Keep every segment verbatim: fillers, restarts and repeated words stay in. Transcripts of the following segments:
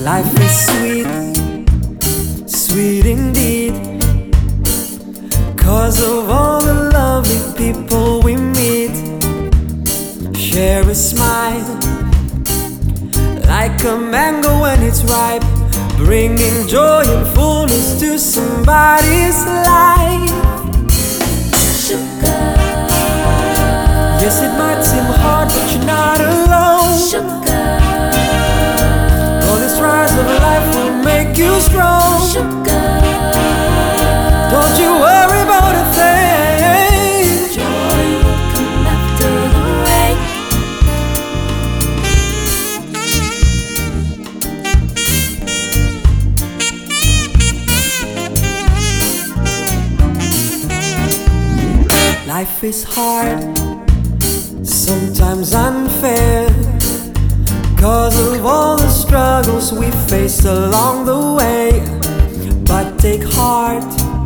Life is sweet, sweet indeed, 'cause of all the lovely people we meet. Share a smile, like a mango when it's ripe, bringing joy and fullness to somebody's life. Sugar. Yes, it might seem hard, but you're not alone. Sugar. All this rise of life will make you strong. Sugar. Don't you worry about a thing. Joy will come after the rain. Life is hard, sometimes unfair, 'cause of all the struggles we faced along the way. But take heart,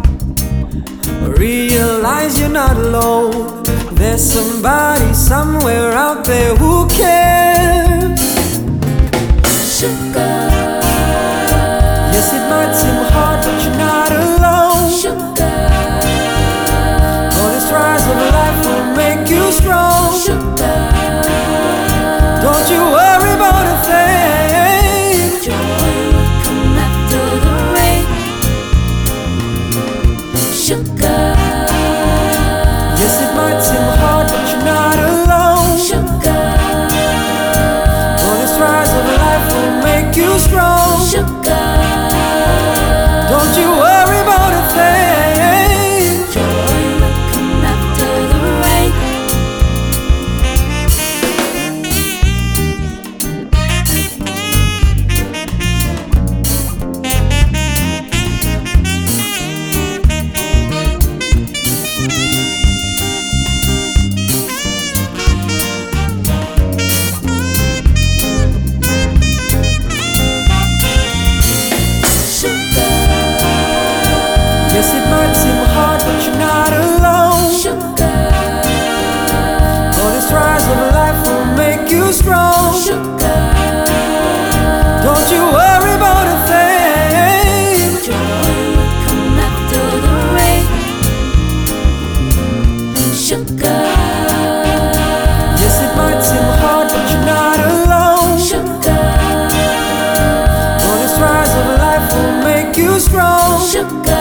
realize you're not alone. There's somebody somewhere out there who cares. Sugar. Yes, it might seem hard, but you're not alone. Sugar. All this rise of life will make you strong. Sugar. Don't you worry about a thing. Joy will come after the rain. Sugar. Yes, it might seem hard, but you're not alone. Sugar. All this rise of life will make you strong. Sugar. Don't you worry about a thing. Joy will come after the rain. Yes, it might seem hard, but you're not alone. Sugar. All this rise of life will make you strong. Sugar. Don't you worry about a thing. Joy will come after the rain. Sugar. Yes, it might seem hard, but you're not alone. Sugar. All this rise of life will make you strong. Sugar.